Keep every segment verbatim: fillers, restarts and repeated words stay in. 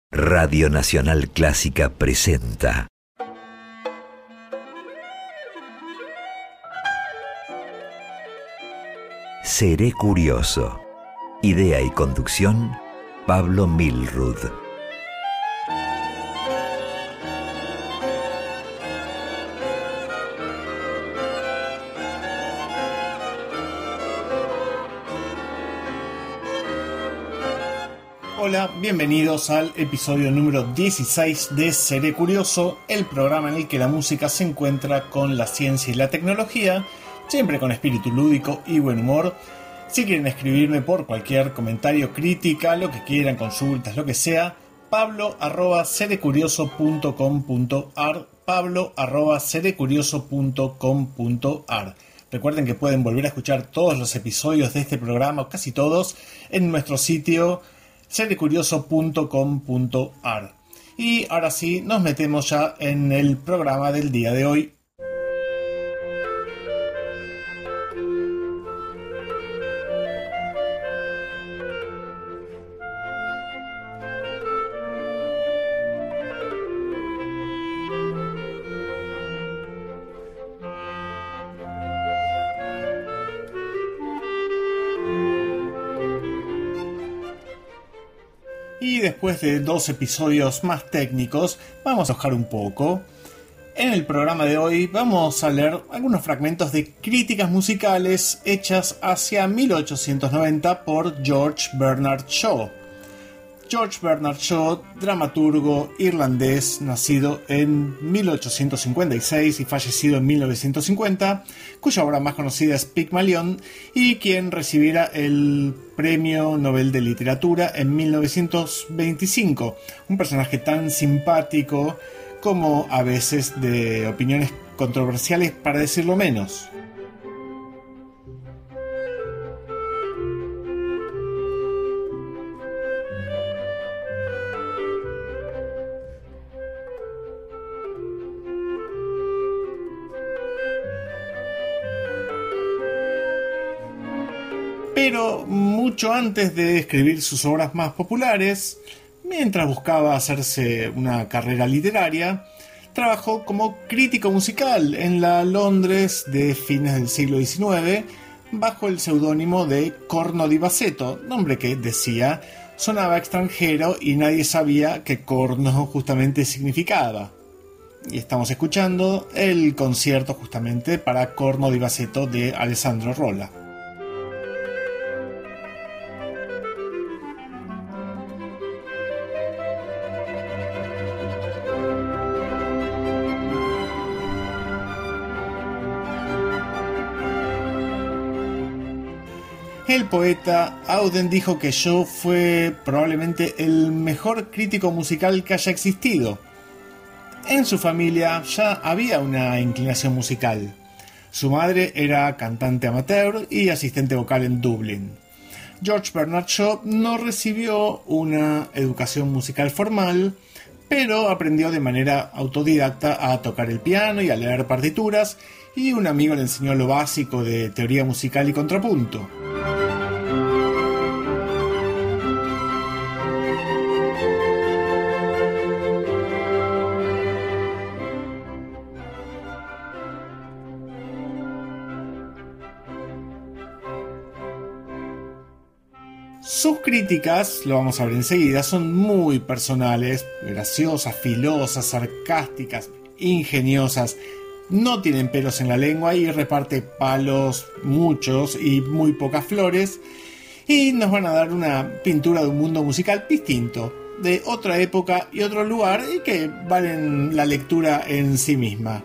Radio Nacional Clásica presenta Seré Curioso. Idea y conducción, Pablo Milrud. Hola, bienvenidos al episodio número dieciséis de Seré Curioso, el programa en el que la música se encuentra con la ciencia y la tecnología, siempre con espíritu lúdico y buen humor. Si quieren escribirme por cualquier comentario, crítica, lo que quieran, consultas, lo que sea, pablo arroba serecurioso punto com punto ar, pablo arroba serecurioso punto com punto ar. Recuerden que pueden volver a escuchar todos los episodios de este programa, o casi todos, en nuestro sitio serecurioso punto com punto ar. Y ahora sí, nos metemos ya en el programa del día de hoy. Y después de dos episodios más técnicos, vamos a bajar un poco. En el programa de hoy vamos a leer algunos fragmentos de críticas musicales hechas hacia mil ochocientos noventa por George Bernard Shaw. George Bernard Shaw, dramaturgo irlandés, nacido en mil ochocientos cincuenta y seis y fallecido en mil novecientos cincuenta, cuya obra más conocida es Pygmalion, y quien recibiera el Premio Nobel de Literatura en mil novecientos veinticinco. Un personaje tan simpático como a veces de opiniones controversiales, para decirlo menos. Pero mucho antes de escribir sus obras más populares, mientras buscaba hacerse una carrera literaria, trabajó como crítico musical en la Londres de fines del siglo diecinueve, bajo el seudónimo de Corno di Bassetto, nombre que, decía, sonaba extranjero y nadie sabía qué corno justamente significaba. Y estamos escuchando el concierto justamente para Corno di Bassetto de Alessandro Rolla. El poeta Auden dijo que Shaw fue probablemente el mejor crítico musical que haya existido. En su familia ya había una inclinación musical. Su madre era cantante amateur y asistente vocal en Dublín. George Bernard Shaw no recibió una educación musical formal, pero aprendió de manera autodidacta a tocar el piano y a leer partituras, y un amigo le enseñó lo básico de teoría musical y contrapunto. Sus críticas, lo vamos a ver enseguida, son muy personales, graciosas, filosas, sarcásticas, ingeniosas, no tienen pelos en la lengua y reparte palos muchos y muy pocas flores, y nos van a dar una pintura de un mundo musical distinto, de otra época y otro lugar, y que valen la lectura en sí misma.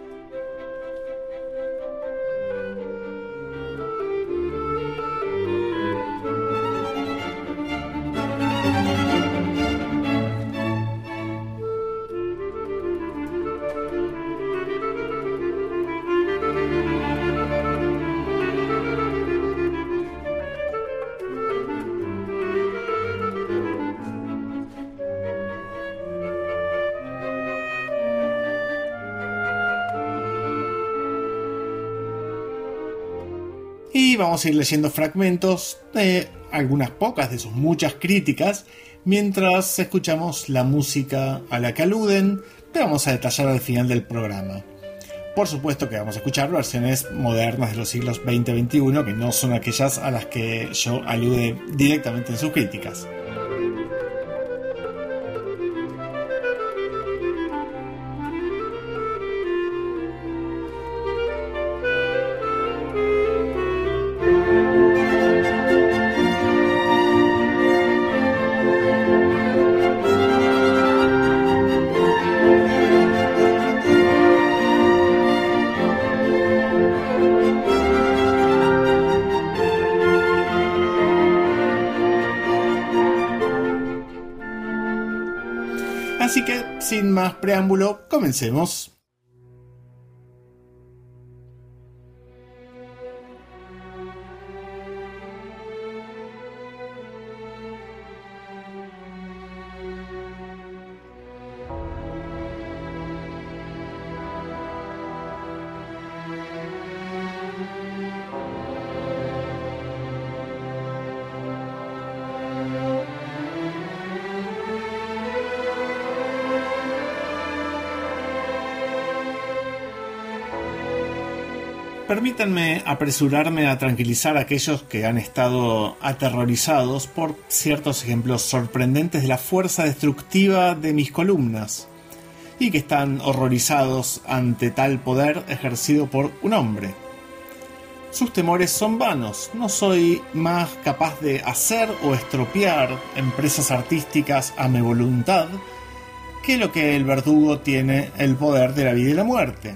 Y vamos a ir leyendo fragmentos de algunas pocas de sus muchas críticas, Mientras escuchamos la música a la que aluden, te vamos a detallar al final del programa. Por supuesto que vamos a escuchar versiones modernas de los siglos veinte y veintiuno, que no son aquellas a las que yo alude directamente en sus críticas. Así que, sin más preámbulo, comencemos. Permítanme apresurarme a tranquilizar a aquellos que han estado aterrorizados por ciertos ejemplos sorprendentes de la fuerza destructiva de mis columnas y que están horrorizados ante tal poder ejercido por un hombre. Sus temores son vanos. No soy más capaz de hacer o estropear empresas artísticas a mi voluntad que lo que el verdugo tiene el poder de la vida y la muerte.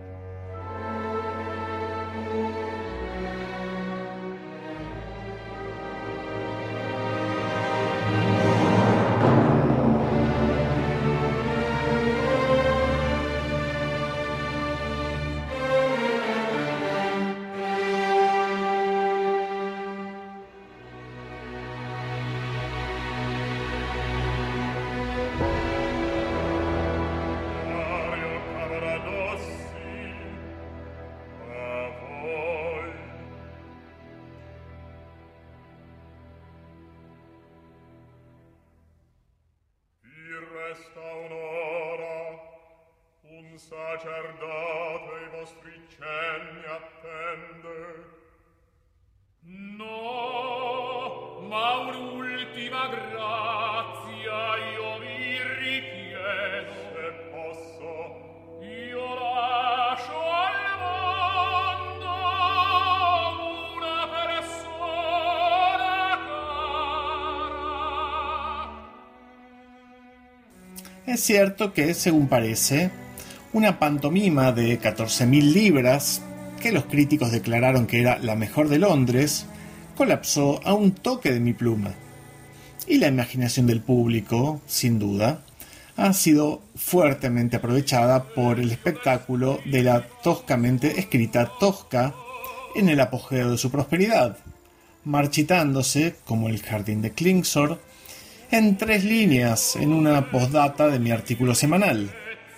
Es cierto que, según parece, una pantomima de catorce mil libras, que los críticos declararon que era la mejor de Londres, colapsó a un toque de mi pluma. Y la imaginación del público, sin duda, ha sido fuertemente aprovechada por el espectáculo de la toscamente escrita Tosca en el apogeo de su prosperidad, marchitándose, como el jardín de Klingsor, en tres líneas en una postdata de mi artículo semanal.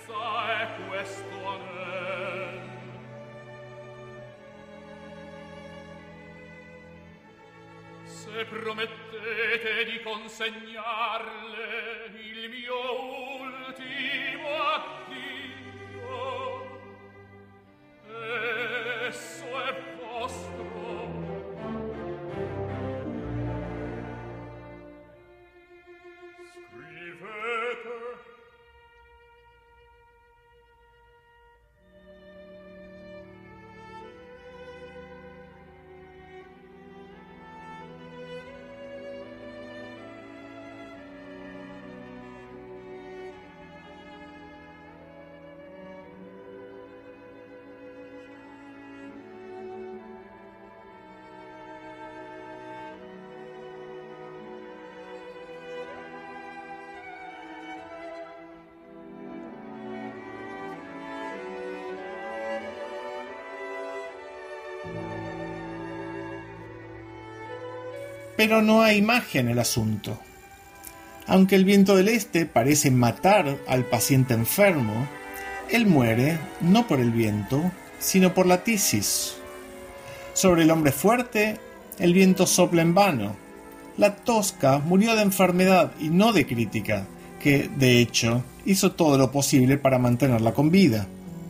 Se promettete di consegnarle il mio ultimo addio, esso è vostro. Pero no hay magia en el asunto. Aunque el viento del este parece matar al paciente enfermo, él muere no por el viento, sino por la tisis. Sobre el hombre fuerte, el viento sopla en vano, La Tosca murió de enfermedad y no de crítica, que, de hecho, hizo todo lo posible para mantenerla con vida.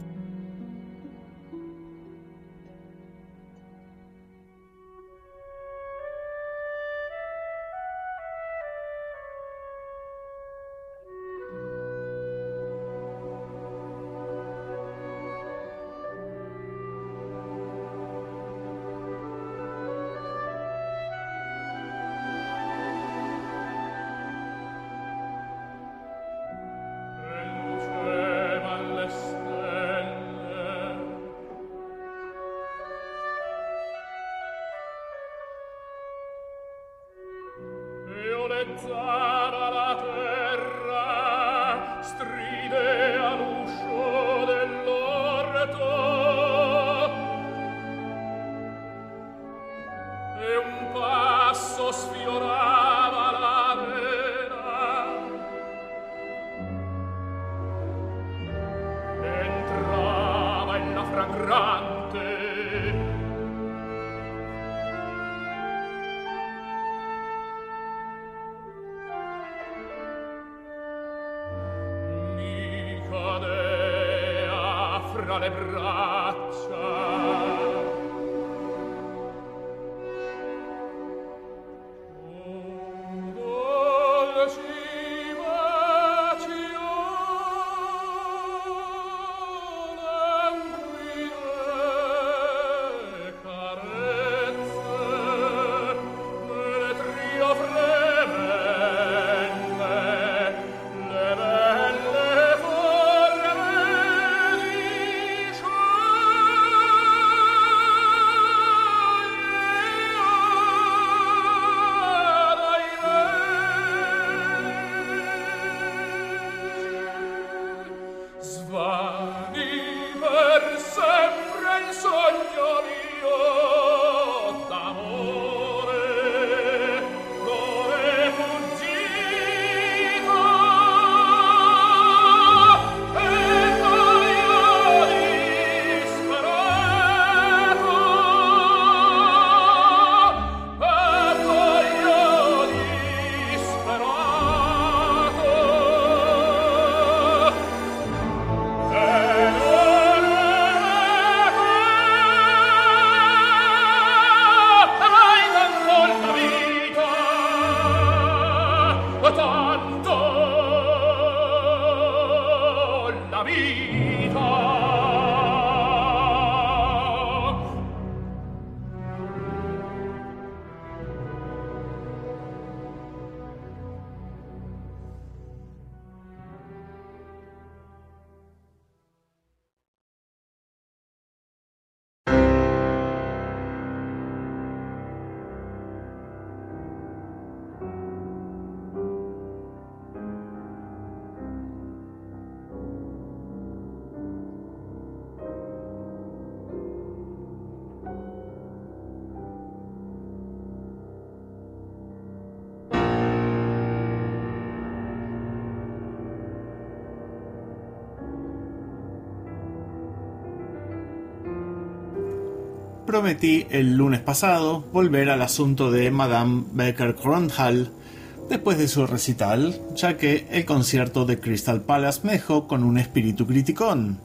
Prometí el lunes pasado volver al asunto de Madame Becker-Gröndal después de su recital, ya que el concierto de Crystal Palace me dejó con un espíritu criticón.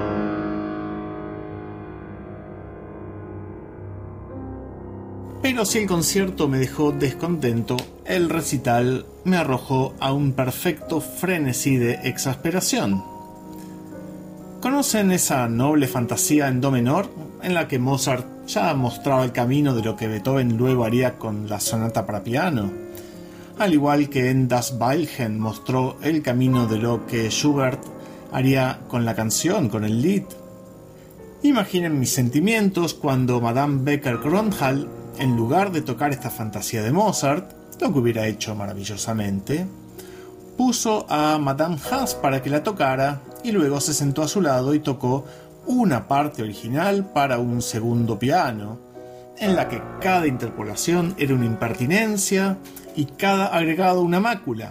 Pero si el concierto me dejó descontento, el recital me arrojó a un perfecto frenesí de exasperación. ¿Conocen esa noble fantasía en do menor en la que Mozart ya mostraba el camino de lo que Beethoven luego haría con la sonata para piano? Al igual que en Das Weilchen mostró el camino de lo que Schubert haría con la canción, con el Lied. Imaginen mis sentimientos cuando Madame Becker-Gröndal, en lugar de tocar esta fantasía de Mozart, lo que hubiera hecho maravillosamente, puso a Madame Haas para que la tocara y luego se sentó a su lado y tocó una parte original para un segundo piano, en la que cada interpolación era una impertinencia y cada agregado una mácula.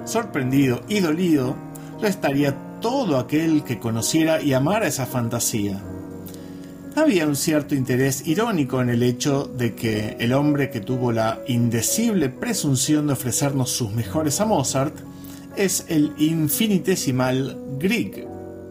Sorprendido y dolido, lo estaría todo aquel que conociera y amara esa fantasía. Había un cierto interés irónico en el hecho de que el hombre que tuvo la indecible presunción de ofrecernos sus mejores a Mozart es el infinitesimal Grieg.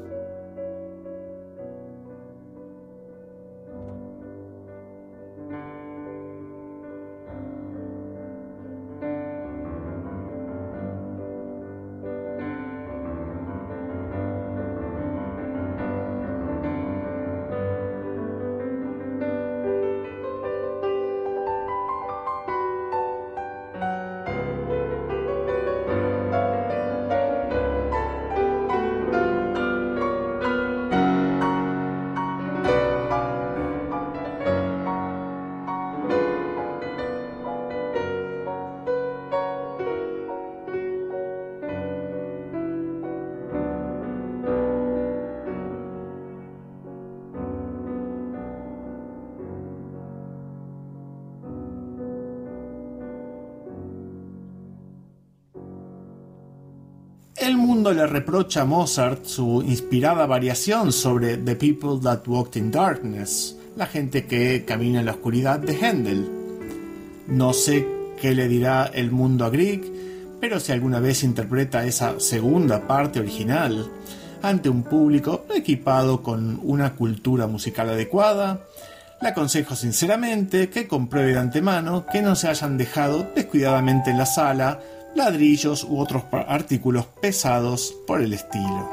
El mundo le reprocha a Mozart su inspirada variación sobre The People That Walked in Darkness, la gente que camina en la oscuridad de Händel. No sé qué le dirá el mundo a Grieg, pero si alguna vez interpreta esa segunda parte original ante un público equipado con una cultura musical adecuada, le aconsejo sinceramente que compruebe de antemano que no se hayan dejado descuidadamente en la sala ladrillos u otros artículos pesados por el estilo.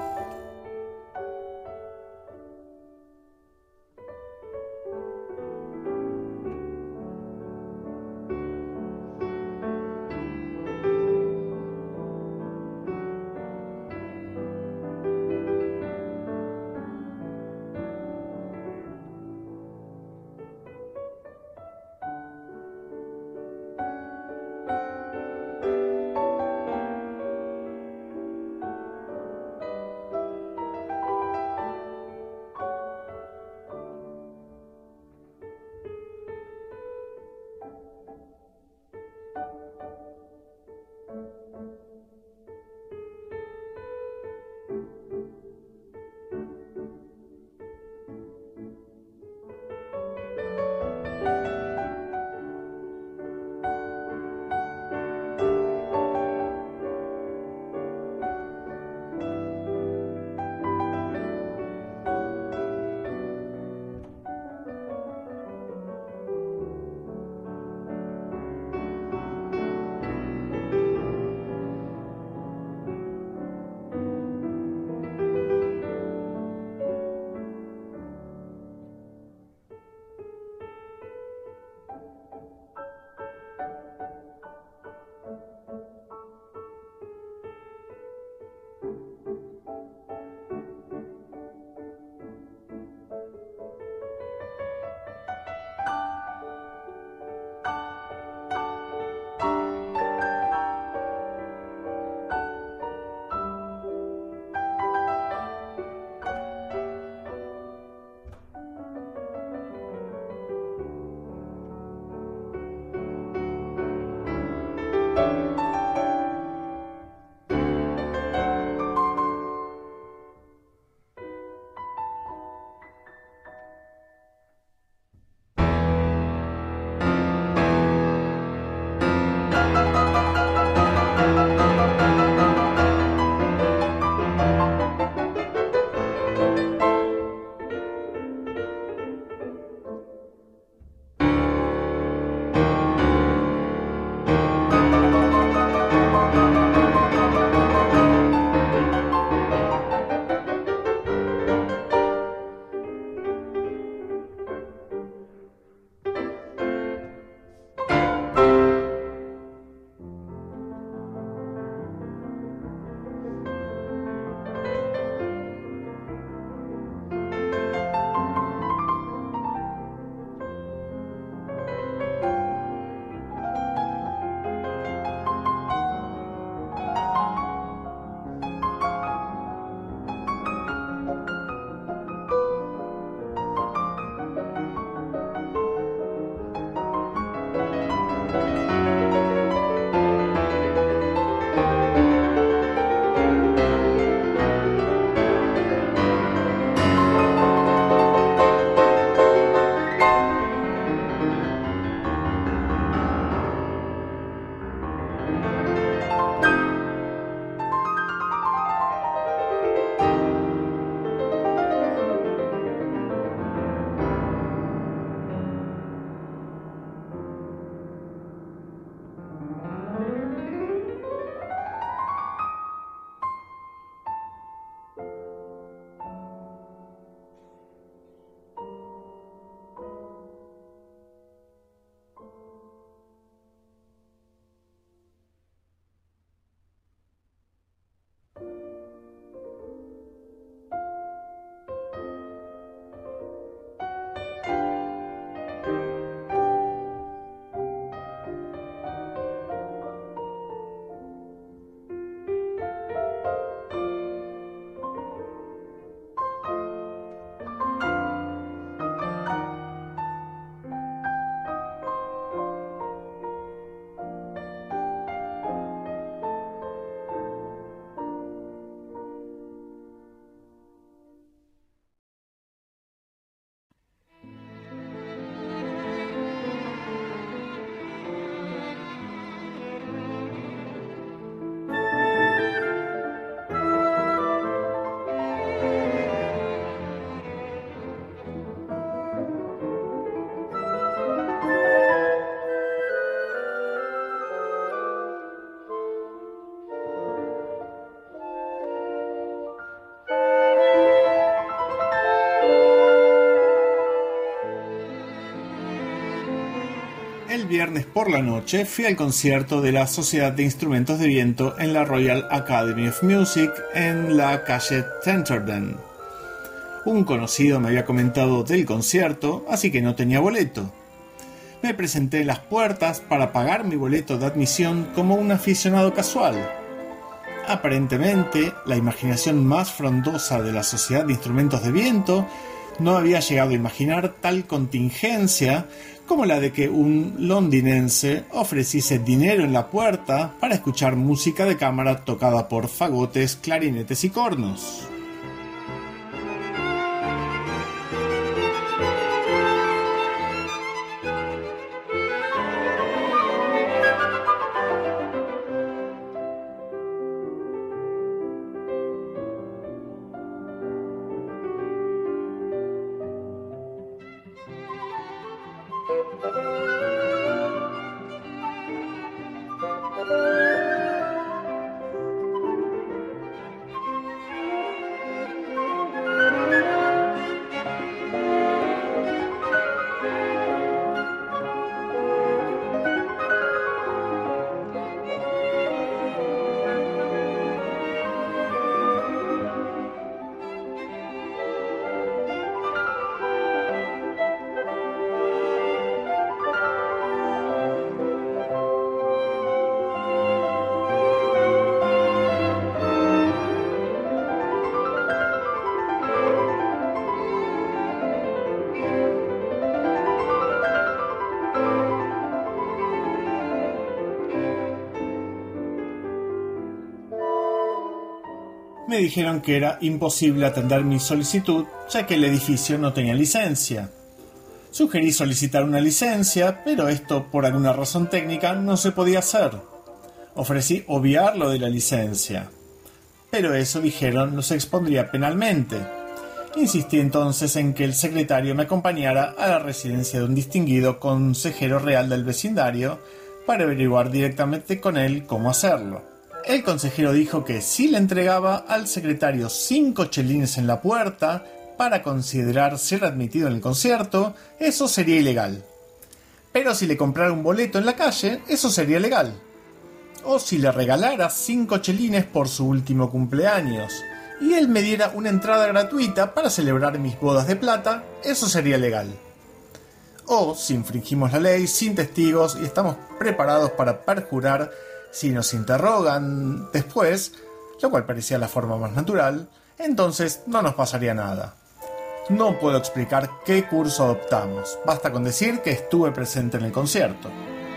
El viernes por la noche fui al concierto de la Sociedad de Instrumentos de Viento en la Royal Academy of Music en la calle Tenterden. Un conocido me había comentado del concierto, así que no tenía boleto. Me presenté en las puertas para pagar mi boleto de admisión como un aficionado casual. Aparentemente, la imaginación más frondosa de la Sociedad de Instrumentos de Viento no había llegado a imaginar tal contingencia como la de que un londinense ofreciese dinero en la puerta para escuchar música de cámara tocada por fagotes, clarinetes y cornos. Me dijeron que era imposible atender mi solicitud, ya que el edificio no tenía licencia. Sugerí solicitar una licencia, pero esto por alguna razón técnica no se podía hacer. Ofrecí obviar lo de la licencia, pero eso, dijeron, nos expondría penalmente. Insistí entonces en que el secretario me acompañara a la residencia de un distinguido consejero real del vecindario para averiguar directamente con él cómo hacerlo. El consejero dijo que si le entregaba al secretario cinco chelines en la puerta para considerar ser admitido en el concierto, eso sería ilegal. Pero si le comprara un boleto en la calle, eso sería legal. O si le regalara cinco chelines por su último cumpleaños y él me diera una entrada gratuita para celebrar mis bodas de plata, eso sería legal. O si infringimos la ley sin testigos y estamos preparados para perjurar si nos interrogan después, lo cual parecía la forma más natural, entonces no nos pasaría nada. No puedo explicar qué curso adoptamos, basta con decir que estuve presente en el concierto.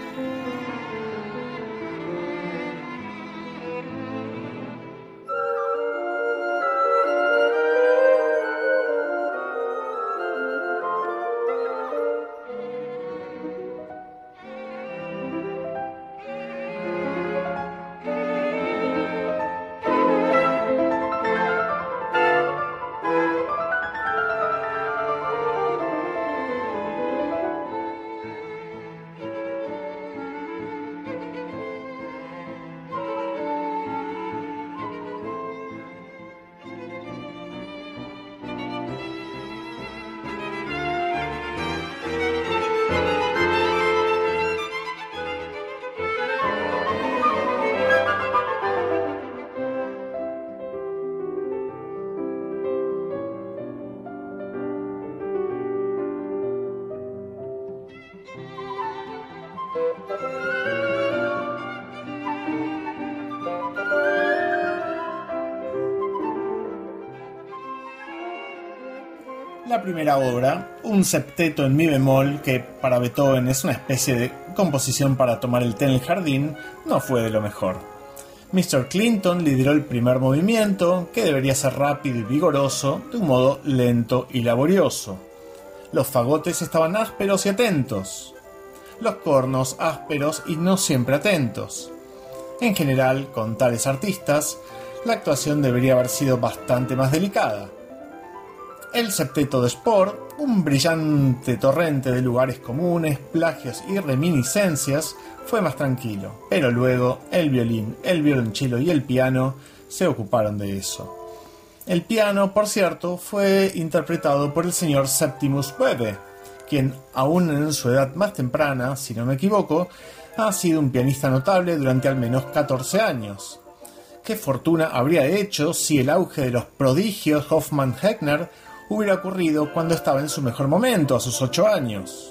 La primera obra, un septeto en mi bemol, que para Beethoven es una especie de composición para tomar el té en el jardín, no fue de lo mejor. mister Clinton lideró el primer movimiento, que debería ser rápido y vigoroso, de un modo lento y laborioso. Los fagotes estaban ásperos y atentos. Los cornos ásperos y no siempre atentos. En general, con tales artistas, la actuación debería haber sido bastante más delicada. El septeto de Spohr, un brillante torrente de lugares comunes, plagios y reminiscencias, fue más tranquilo, pero luego el violín, el violonchelo y el piano se ocuparon de eso. El piano, por cierto, fue interpretado por el señor Septimus Webbe, quien aún en su edad más temprana, si no me equivoco, ha sido un pianista notable durante al menos catorce años. ¿Qué fortuna habría hecho si el auge de los prodigios Hoffmann-Heckner hubiera ocurrido cuando estaba en su mejor momento, a sus ocho años?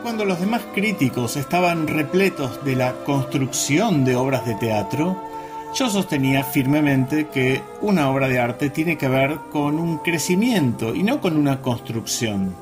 Cuando los demás críticos estaban repletos de la construcción de obras de teatro, yo sostenía firmemente que una obra de arte tiene que ver con un crecimiento y no con una construcción.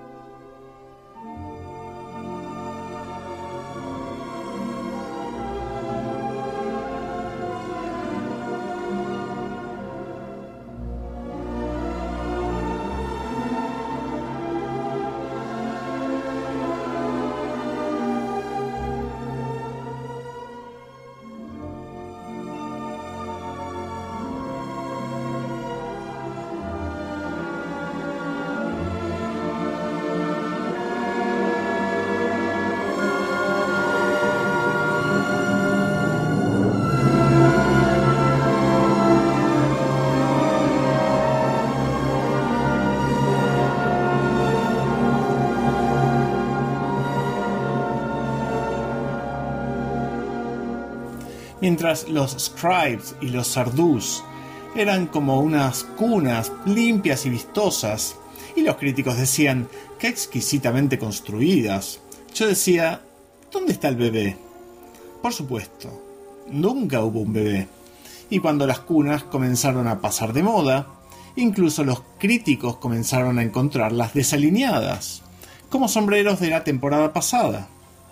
Mientras los scribes y los sardús eran como unas cunas limpias y vistosas, y los críticos decían qué exquisitamente construidas, yo decía, ¿dónde está el bebé? Por supuesto, nunca hubo un bebé. Y cuando las cunas comenzaron a pasar de moda, incluso los críticos comenzaron a encontrarlas desalineadas, como sombreros de la temporada pasada.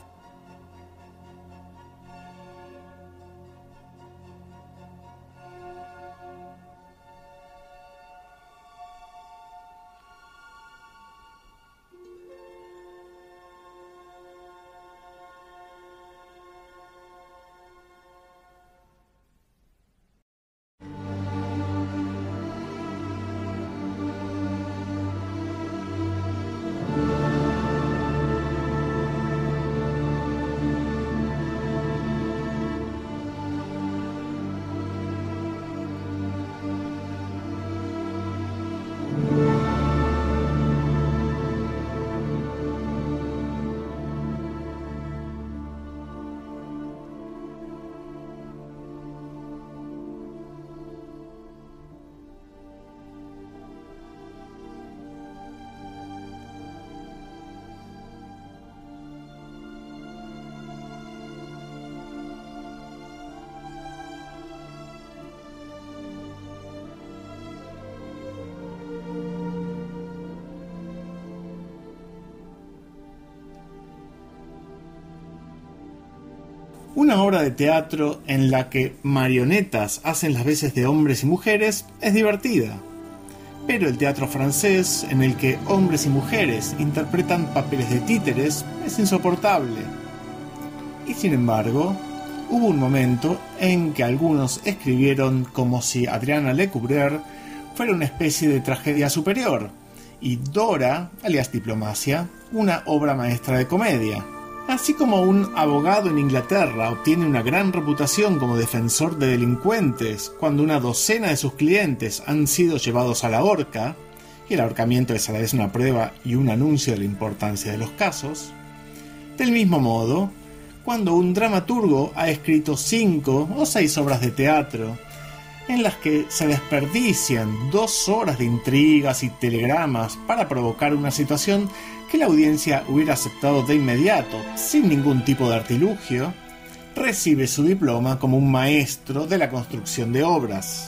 Una obra de teatro en la que marionetas hacen las veces de hombres y mujeres es divertida. Pero el teatro francés, en el que hombres y mujeres interpretan papeles de títeres, es insoportable. Y sin embargo, hubo un momento en que algunos escribieron como si Adriana Lecouvreur fuera una especie de tragedia superior, y Dora, alias Diplomacia, una obra maestra de comedia. Así como un abogado en Inglaterra obtiene una gran reputación como defensor de delincuentes cuando una docena de sus clientes han sido llevados a la horca, y el ahorcamiento es a la vez una prueba y un anuncio de la importancia de los casos, del mismo modo, cuando un dramaturgo ha escrito cinco o seis obras de teatro, en las que se desperdician dos horas de intrigas y telegramas para provocar una situación que la audiencia hubiera aceptado de inmediato, sin ningún tipo de artilugio, recibe su diploma como un maestro de la construcción de obras.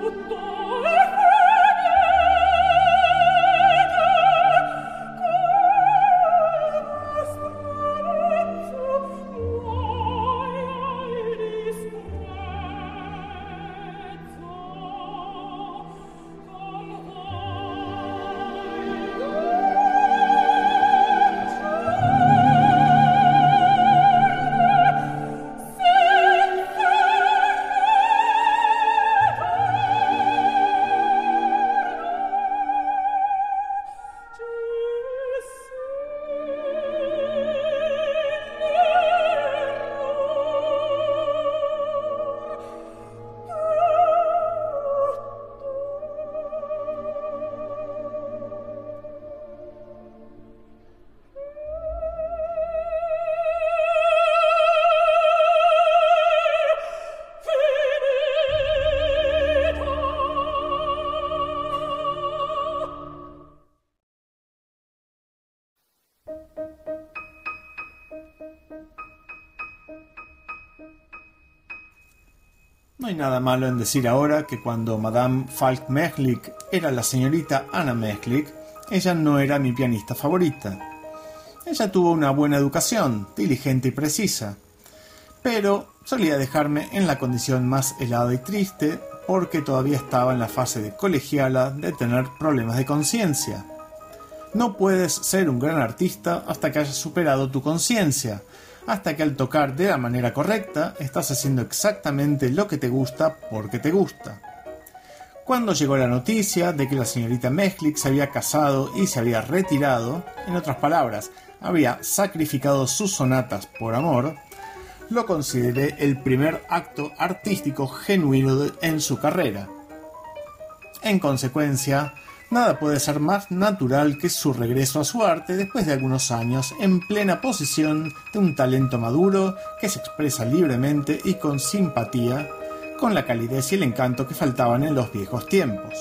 No hay nada malo en decir ahora que cuando Madame Falk-Mechlik era la señorita Anna Mechlik, ella no era mi pianista favorita. Ella tuvo una buena educación, diligente y precisa, pero solía dejarme en la condición más helada y triste porque todavía estaba en la fase de colegiala de tener problemas de conciencia. No puedes ser un gran artista hasta que hayas superado tu conciencia, hasta que al tocar de la manera correcta estás haciendo exactamente lo que te gusta porque te gusta. Cuando llegó la noticia de que la señorita Mechlik se había casado y se había retirado, en otras palabras, había sacrificado sus sonatas por amor, lo consideré el primer acto artístico genuino en su carrera. En consecuencia, nada puede ser más natural que su regreso a su arte después de algunos años en plena posesión de un talento maduro que se expresa libremente y con simpatía, con la calidez y el encanto que faltaban en los viejos tiempos.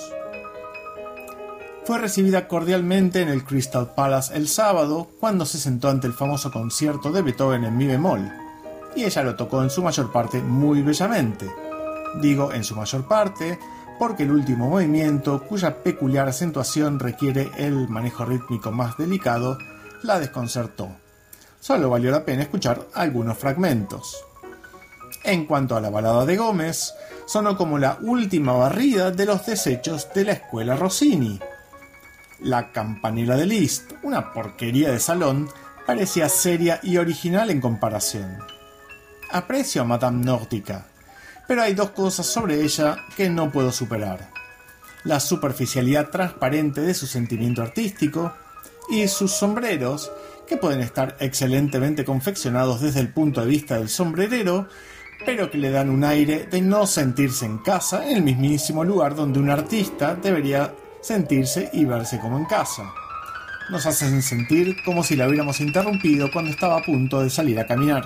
Fue recibida cordialmente en el Crystal Palace el sábado, cuando se sentó ante el famoso concierto de Beethoven en mi bemol, y ella lo tocó en su mayor parte muy bellamente. Digo en su mayor parte, porque el último movimiento, cuya peculiar acentuación requiere el manejo rítmico más delicado, la desconcertó. Solo valió la pena escuchar algunos fragmentos. En cuanto a la balada de Gómez, sonó como la última barrida de los desechos de la escuela Rossini. La campanila de Liszt, una porquería de salón, parecía seria y original en comparación. Aprecio a Madame Nordica, pero hay dos cosas sobre ella que no puedo superar: la superficialidad transparente de su sentimiento artístico y sus sombreros, que pueden estar excelentemente confeccionados desde el punto de vista del sombrerero, pero que le dan un aire de no sentirse en casa en el mismísimo lugar donde un artista debería sentirse y verse como en casa. Nos hacen sentir como si la hubiéramos interrumpido cuando estaba a punto de salir a caminar.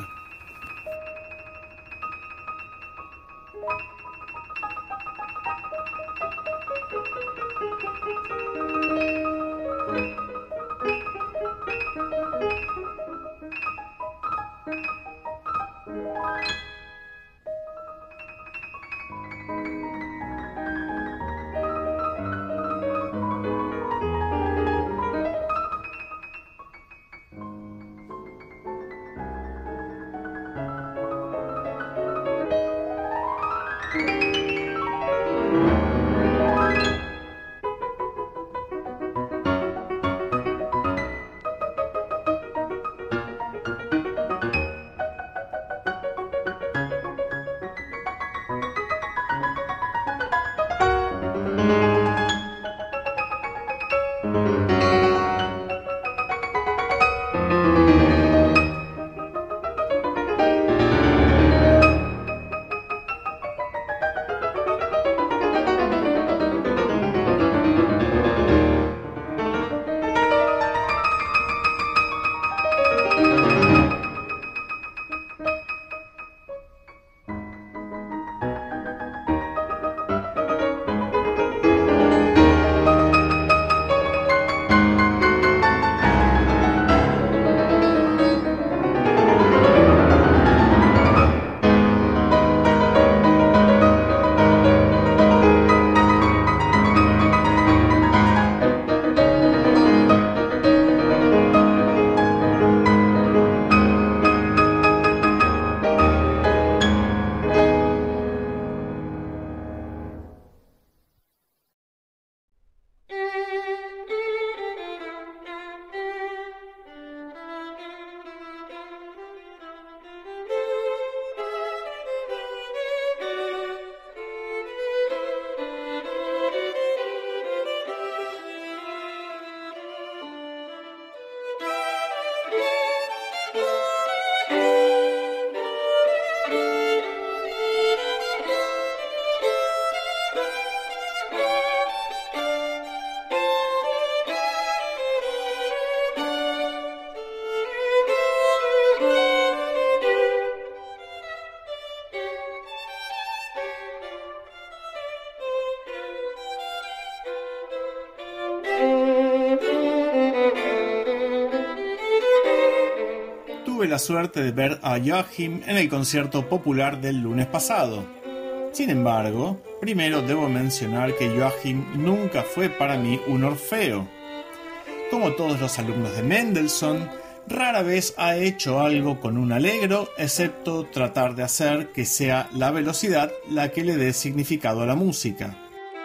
tuve la suerte de ver a Joachim en el concierto popular del lunes pasado. Sin embargo, primero debo mencionar que Joachim nunca fue para mí un Orfeo. Como todos los alumnos de Mendelssohn, rara vez ha hecho algo con un allegro, excepto tratar de hacer que sea la velocidad la que le dé significado a la música.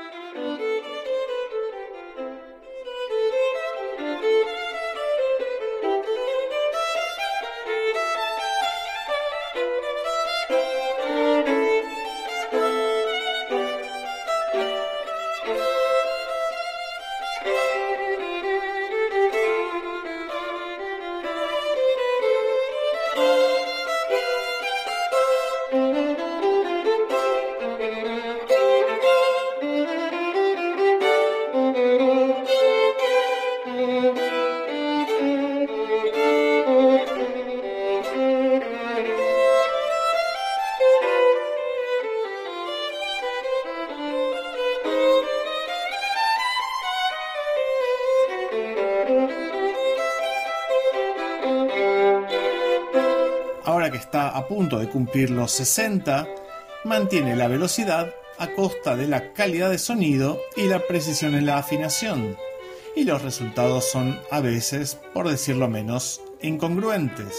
Ahora que está a punto de cumplir los sesenta, mantiene la velocidad a costa de la calidad de sonido y la precisión en la afinación, y los resultados son a veces, por decirlo menos, incongruentes.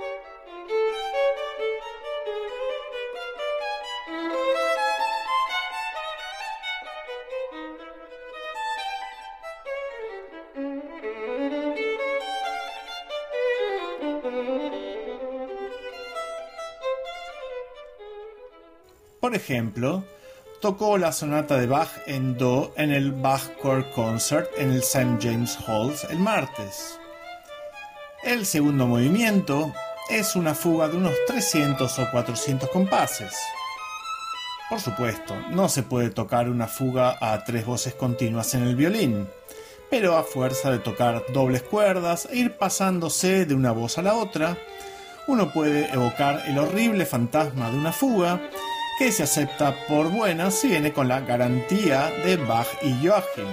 Por ejemplo, tocó la sonata de Bach en Do en el Bach Choral Concert en el Saint James Hall el martes. El segundo movimiento es una fuga de unos trescientos o cuatrocientos compases. Por supuesto, no se puede tocar una fuga a tres voces continuas en el violín, pero a fuerza de tocar dobles cuerdas e ir pasándose de una voz a la otra, uno puede evocar el horrible fantasma de una fuga que se acepta por buena si viene con la garantía de Bach y Joachim.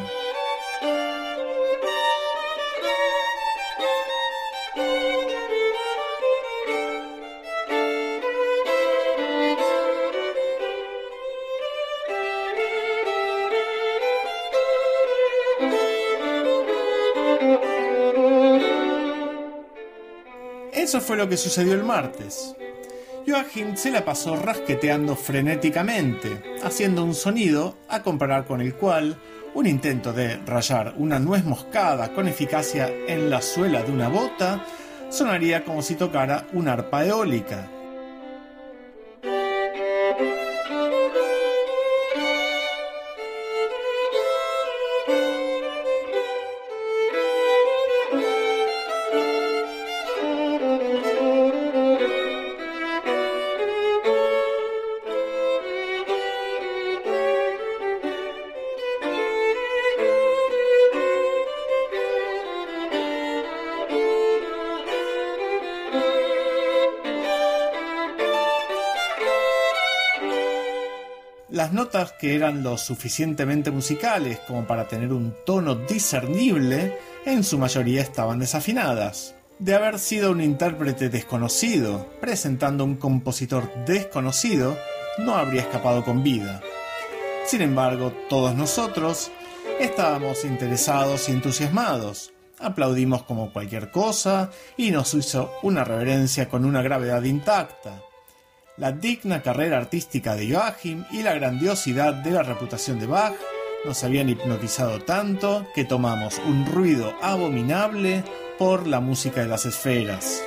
Eso fue lo que sucedió el martes. Joachim se la pasó rasqueteando frenéticamente, haciendo un sonido a comparar con el cual un intento de rayar una nuez moscada con eficacia en la suela de una bota sonaría como si tocara una arpa eólica. Las notas, que eran lo suficientemente musicales como para tener un tono discernible, en su mayoría estaban desafinadas. De haber sido un intérprete desconocido, presentando a un compositor desconocido, no habría escapado con vida. Sin embargo, todos nosotros estábamos interesados y entusiasmados. Aplaudimos como cualquier cosa y nos hizo una reverencia con una gravedad intacta. La digna carrera artística de Joachim y la grandiosidad de la reputación de Bach nos habían hipnotizado tanto que tomamos un ruido abominable por la música de las esferas.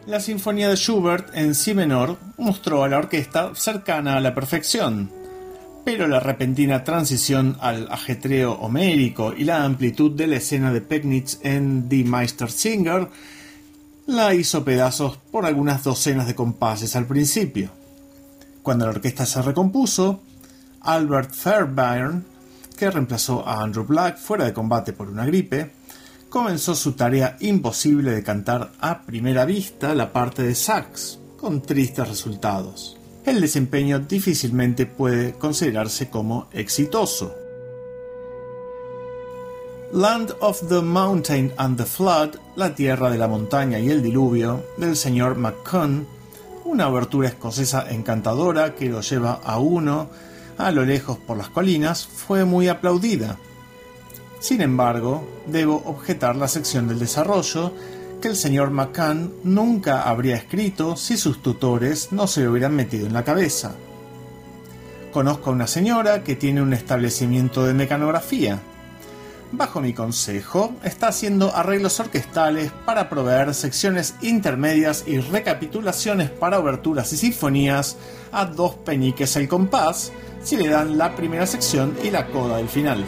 La sinfonía de Schubert en si menor mostró a la orquesta cercana a la perfección, pero la repentina transición al ajetreo homérico y la amplitud de la escena de Pegnitz en Die Meistersinger la hizo pedazos por algunas docenas de compases al principio. Cuando la orquesta se recompuso, Albert Fairbairn, que reemplazó a Andrew Black fuera de combate por una gripe, comenzó su tarea imposible de cantar a primera vista la parte de sax, con tristes resultados. El desempeño difícilmente puede considerarse como exitoso. Land of the Mountain and the Flood, la tierra de la montaña y el diluvio, del señor McCunn, una obertura escocesa encantadora que lo lleva a uno a lo lejos por las colinas, fue muy aplaudida. Sin embargo, debo objetar la sección del desarrollo que el señor McCann nunca habría escrito si sus tutores no se lo hubieran metido en la cabeza. Conozco a una señora que tiene un establecimiento de mecanografía. Bajo mi consejo, está haciendo arreglos orquestales para proveer secciones intermedias y recapitulaciones para oberturas y sinfonías a dos peniques el compás, si le dan la primera sección y la coda del final.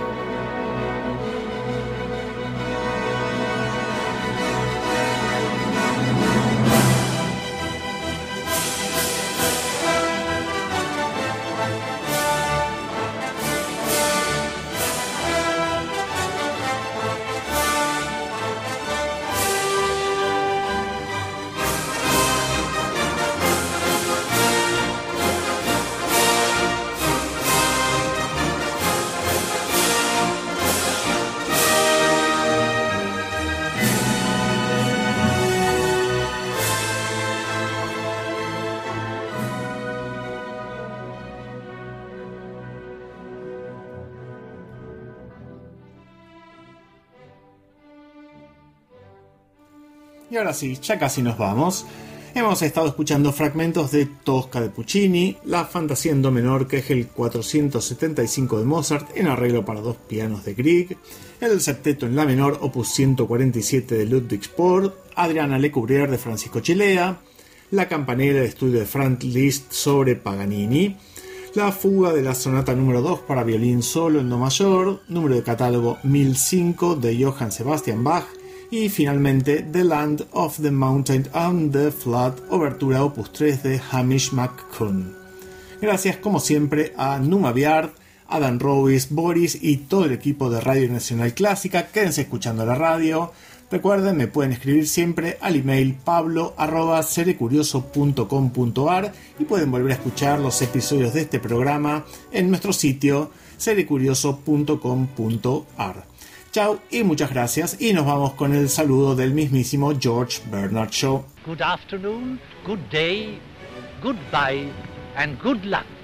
Y ahora sí, ya casi nos vamos. Hemos estado escuchando fragmentos de Tosca de Puccini, la Fantasía en Do menor, que es el cuatrocientos setenta y cinco de Mozart, en arreglo para dos pianos de Grieg, el Septeto en La menor, opus ciento cuarenta y siete de Ludwig Spohr, Adriana Lecouvreur de Francisco Cilea, la Campanella de estudio de Franz Liszt sobre Paganini, la Fuga de la Sonata número dos para violín solo en Do mayor, número de catálogo mil cinco de Johann Sebastian Bach, y finalmente The Land of the Mountain and the Flood, obertura opus tres de Hamish McCunn. Gracias como siempre a Numa Biard, Adam Rovis, Boris y todo el equipo de Radio Nacional Clásica. Quédense escuchando la radio. Recuerden, me pueden escribir siempre al email pablo arroba serecurioso punto com punto ar y pueden volver a escuchar los episodios de este programa en nuestro sitio serecurioso punto com punto ar. Chao y muchas gracias, y nos vamos con el saludo del mismísimo George Bernard Shaw. Good afternoon, good day, goodbye and good luck.